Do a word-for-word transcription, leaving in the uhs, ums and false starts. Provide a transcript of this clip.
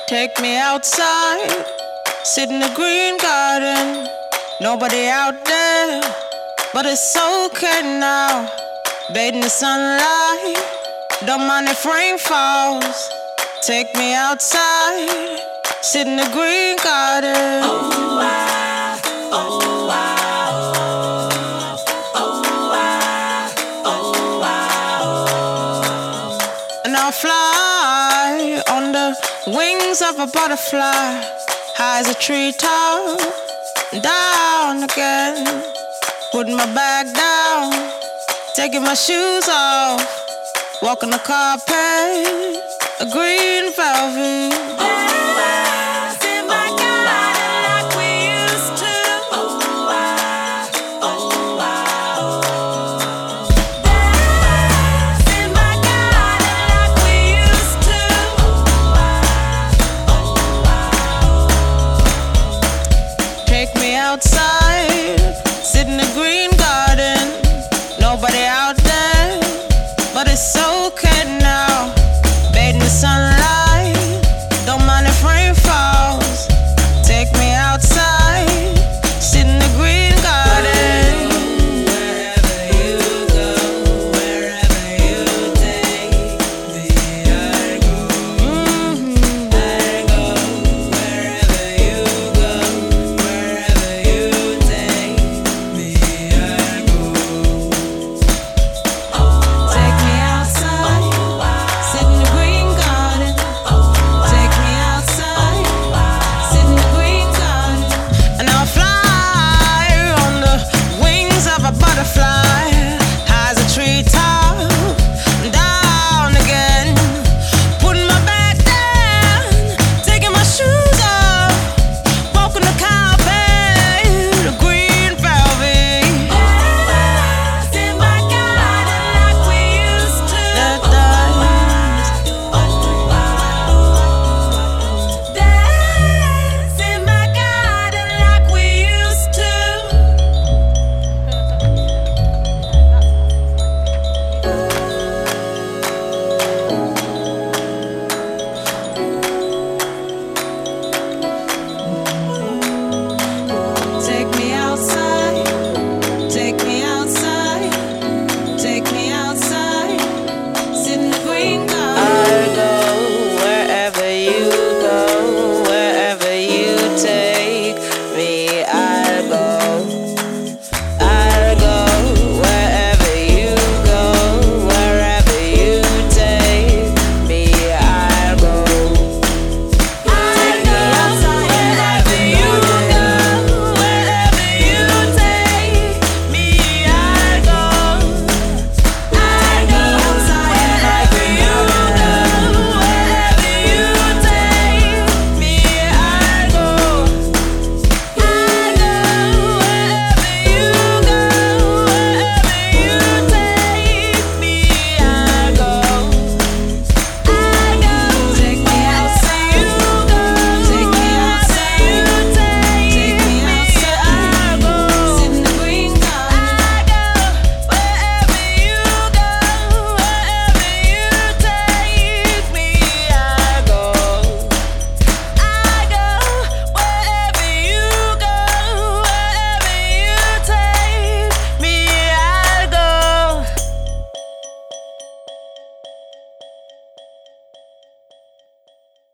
Take me outside, sit in the green garden. Nobody out there, but it's okay now. Bathe in the sunlight, don't mind if rain falls. Take me outside, sit in the green garden. Oh, I, oh, I, oh, oh, I, oh, I, oh. And I'll fly on the wings of a butterfly, high as a treetop, down again. Putting my bag down, taking my shoes off, walking the carpet, a green velvet.